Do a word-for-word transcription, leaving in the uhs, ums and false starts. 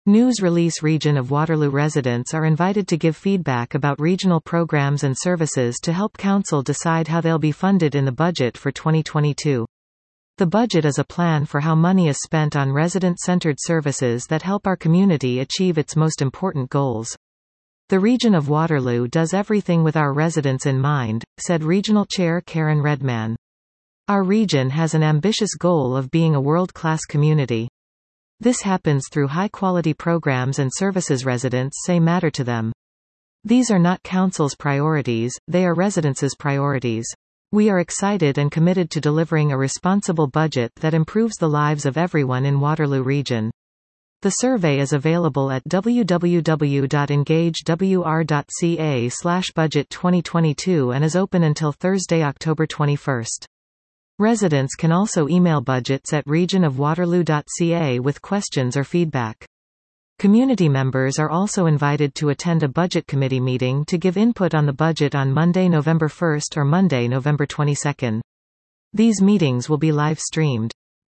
News release. Region of Waterloo residents are invited to give feedback about regional programs and services to help council decide how they'll be funded in the budget for twenty twenty-two. The budget is a plan for how money is spent on resident-centered services that help our community achieve its most important goals. The region of Waterloo does everything with our residents in mind, said Regional Chair Karen Redman. Our region has an ambitious goal of being a world-class community. This happens through high-quality programs and services residents say matter to them. These are not council's priorities, they are residents' priorities. We are excited and committed to delivering a responsible budget that improves the lives of everyone in Waterloo Region. The survey is available at w w w dot engage w r dot c a slash budget twenty twenty-two and is open until Thursday, October twenty-first. Residents can also email budgets at region of waterloo dot c a with questions or feedback. Community members are also invited to attend a budget committee meeting to give input on the budget on Monday, November first or Monday, November twenty-second. These meetings will be live streamed.